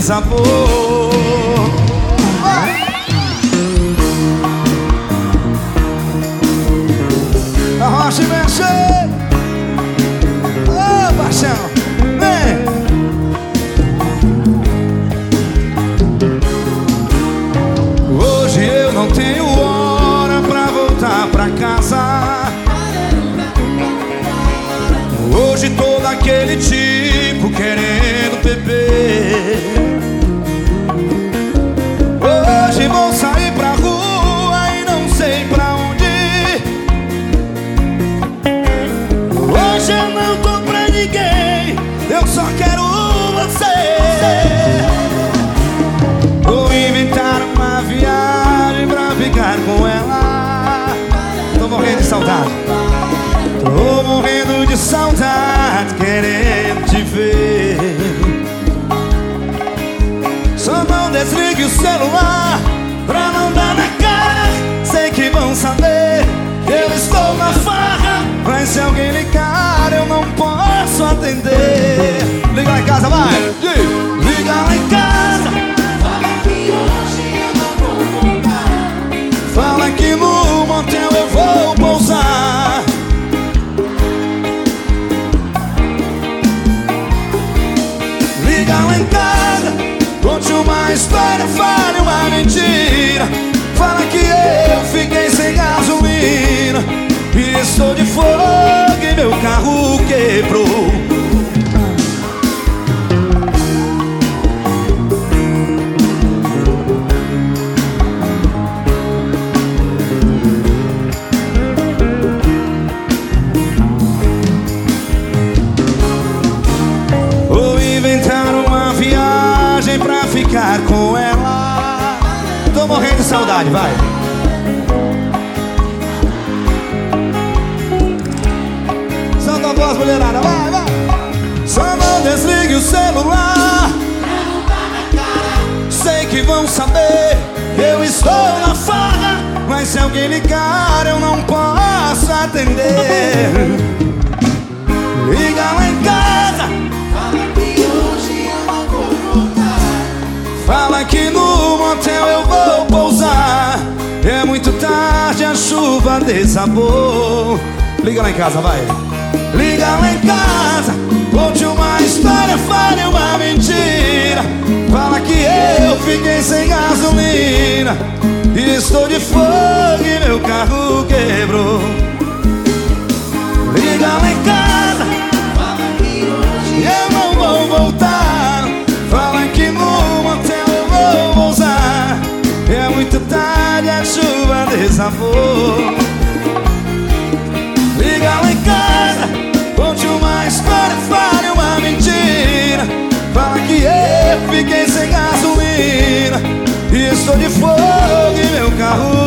desabou. A rocha e mexer. Ô, paixão, vem. Hoje eu não tenho hora pra voltar pra casa. Hoje tô daquele tipo querendo beber. Hoje vou sair pra rua e não sei pra onde ir. Hoje eu não tô pra ninguém, eu só quero você. Vou inventar uma viagem pra ficar com ela. Tô morrendo de saudade. Tô morrendo de saudade, querendo te ver. Só não desligue o celular pra não dar na cara. Sei que vão saber que eu estou na farra, mas se alguém ligar eu não posso atender. Liga lá em casa, vai! Liga lá em casa. Fala que hoje eu não vou voltar. Fala que no motel eu vou pousar. Liga lá em casa, conte uma história, fale uma mentira. Fala que eu fiquei sem gasolina e estou de fogo e meu carro quebrou. Vou inventar uma viagem pra ficar com ela. Tô morrendo de saudade, vai. Solta a voz, mulherada, vai, vai. Só não desligue o celular. Sei que vão saber que eu estou na farra, mas se alguém ligar eu não posso atender. Liga lá em casa. Fala que hoje eu não vou voltar. Fala que no motel eu vou pousar. É muito tarde, a chuva desabou. Liga lá em casa, vai. Liga lá em casa, conte uma história, fale uma mentira. Fala que eu fiquei sem gasolina e estou de fogo e meu carro quebrou. Liga lá em casa. Fala que hoje Eu não vou voltar. Fala que no motel eu vou pousar. É muito tarde, a chuva desabou. Liga lá em casa, conte uma história, fale uma mentira. Fala que eu fiquei sem gasolina e estou de fogo e meu carro